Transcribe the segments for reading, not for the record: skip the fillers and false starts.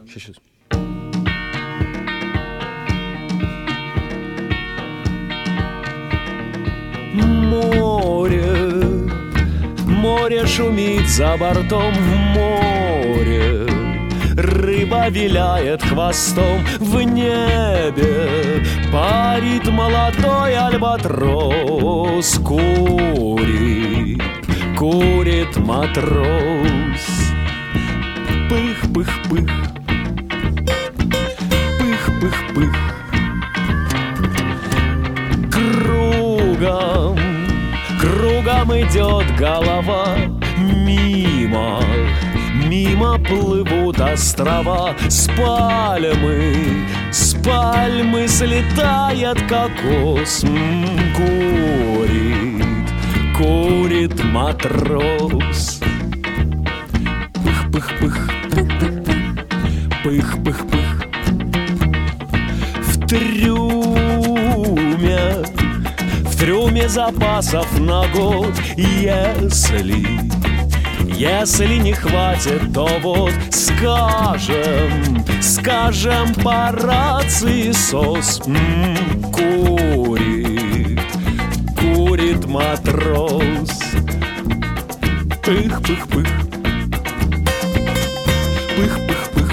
Сейчас. Море шумит за бортом в море, рыба виляет хвостом в небе, парит молодой альбатрос, курит матрос. Пых-пых-пых, пых-пых-пых. Кругом идет голова, мимо плывут острова. С пальмы слетает кокос. Курит матрос. Пых-пых-пых, пых-пых-пых. В трюме запасов на год. Если не хватит, то вот скажем по рации СОС. Курит матрос. Пых-пых-пых, пых-пых-пых.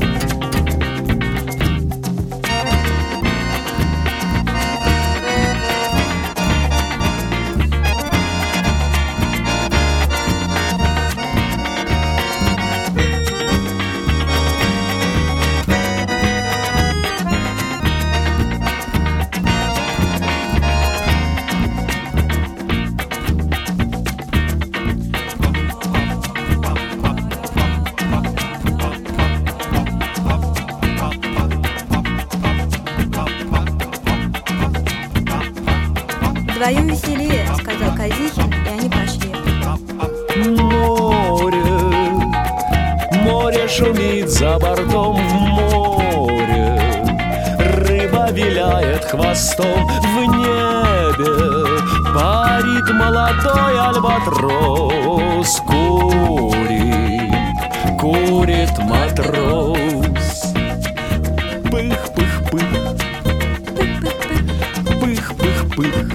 Вдвоем веселее, сказал Казихин, и они пошли. Море шумит за бортом в море, рыба виляет хвостом в небе, парит молодой альбатрос, курит матрос. Пых-пых-пых, пых-пых-пых.